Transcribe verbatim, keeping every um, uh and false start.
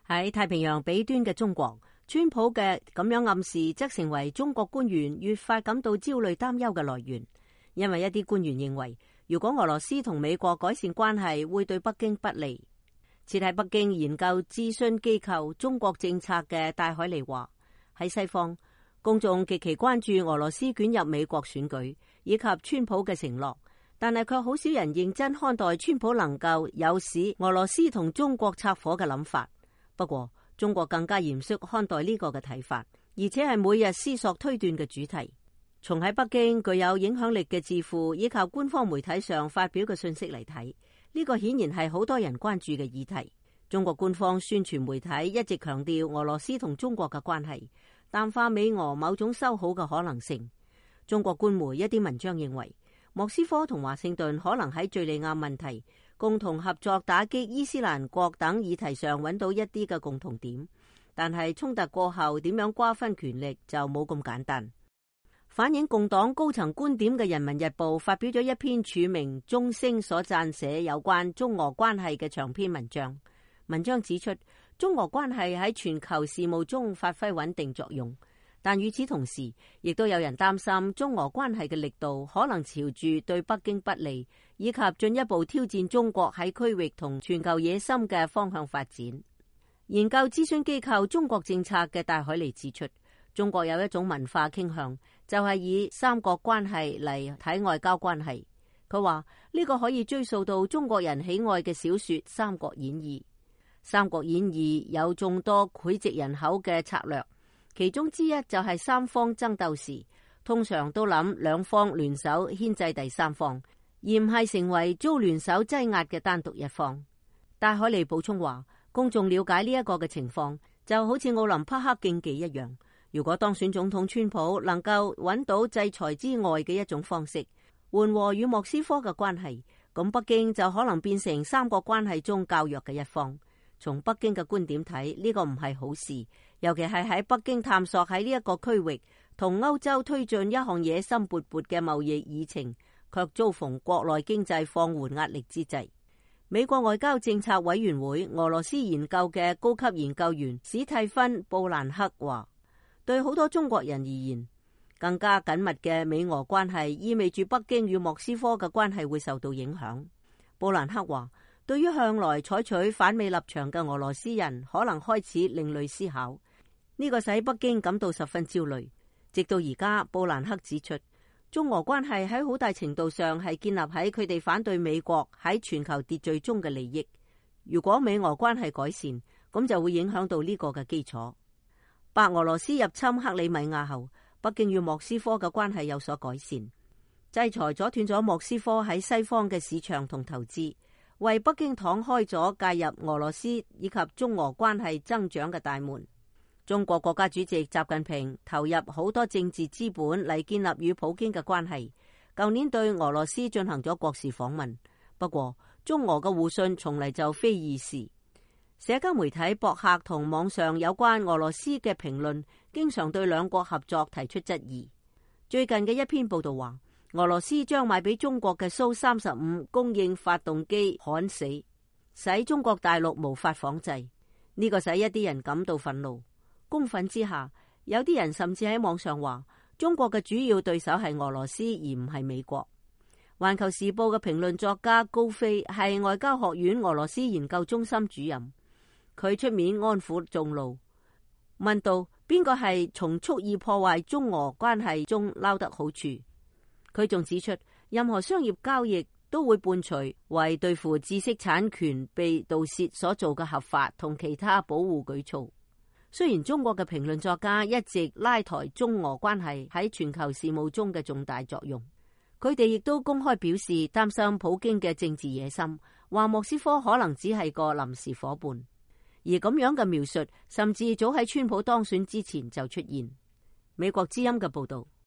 喺太平洋彼端嘅中國，川普嘅咁樣暗示，則成為中國官員越發感到焦慮擔憂嘅來源。因為一啲官員認為，如果俄羅斯同美國改善關係，會對北京不利。設喺北京研究諮詢機構中國政策嘅戴海尼話：喺西方，公眾極其關注俄羅斯捲入美國選舉以及川普嘅承諾，但係卻好少人認真看待川普能夠誘使俄羅斯同中國拆夥嘅諗法。不過，中國更加嚴肅看待呢個嘅睇法，而且係每日思索推斷嘅主題。從喺北京具有影響力嘅智庫依靠官方媒體上發表嘅信息嚟睇，呢個顯然係好多人關注嘅議題。中國官方宣傳媒體一直強調俄羅斯同中國嘅關係，淡化美俄某種修好嘅可能性。中國官媒一啲文章認為，莫斯科同華盛頓可能喺敘利亞問題、共同合作打擊伊斯蘭國等議題上揾到一啲嘅共同點，但係衝突過後點樣瓜分權力就冇咁簡單。反映共黨高層觀點嘅《人民日報》發表咗一篇署名鐘聲所撰寫有關中俄關係嘅長篇文章。文章指出，中俄關係喺全球事務中發揮穩定作用，但與此同時，亦都有人擔心中俄關係嘅力度可能朝住對北京不利，以及進一步挑戰中國喺區域同全球野心嘅方向發展。研究諮詢機構中國政策嘅戴海尼指出，中國有一種文化傾向，就係以三角關係嚟睇外交關係。佢話呢個可以追溯到中國人喜愛嘅小說《三國演義》。《三國演義》有眾多膾炙人口嘅策略，其中之一就係三方爭鬥時，通常都諗兩方聯手牽制第三方，而唔係成為遭聯手擠壓嘅單獨一方。戴海尼補充話，公眾了解呢一個嘅情況，就好似奧林匹克競技一樣。如果當選總統川普能夠揾到制裁之外嘅一種方式，緩和與莫斯科嘅關係，咁北京就可能變成三國關係中較弱嘅一方。從北京嘅觀點睇，呢個唔係好事，尤其係喺北京探索喺呢一個區域同歐洲推進一項野心勃勃嘅貿易議程，卻遭逢國內經濟放緩壓力之際。美國外交政策委員會俄羅斯研究嘅高級研究員史蒂芬布蘭克話，對好多中國人而言，更加緊密嘅美俄關係意味住北京與莫斯科嘅關係會受到影響。布蘭克話，對於向來採取反美立場嘅俄羅斯人，可能開始另類思考，呢個使北京感到十分焦慮。直到而家，布蘭克指出，中俄關係喺好大程度上係建立喺佢哋反對美國喺全球秩序中嘅利益。如果美俄關係改善，咁就會影響到呢個嘅基礎。白俄羅斯入侵克里米亞後，北京與莫斯科嘅關係有所改善，制裁阻斷咗莫斯科喺西方嘅市場同投資，為北京敞開咗介入俄羅斯以及中俄關係增長嘅大門。中國國家主席習近平投入好多政治資本嚟建立與普京嘅關係，舊年對俄羅斯進行咗國事訪問。不過，中俄嘅互信從嚟就非易事。社交媒體、博客同網上有關俄羅斯嘅評論，經常對兩國合作提出質疑。最近嘅一篇報道話，俄羅斯將賣俾中國嘅蘇三十五供應發動機焊死，使中國大陸無法仿製。呢個使一啲人感到憤怒。公憤之下，有啲人甚至喺網上話，中國嘅主要對手係俄羅斯，而唔係美國。環球時報嘅評論作家高飛係外交學院俄羅斯研究中心主任。佢出面安撫眾怒，問到邊個係從蓄意破壞中俄關係中撈得好處。佢仲指出，任何商業交易都會伴隨為對付知識產權被盜竊所做嘅合法同其他保護舉措。雖然中國嘅評論作家一直拉抬中俄關係喺全球事務中嘅重大作用，佢哋亦都公開表示擔心普京嘅政治野心，話莫斯科可能只係個臨時夥伴。而咁樣嘅描述，甚至早喺川普當選之前就出現。美國之音嘅報道。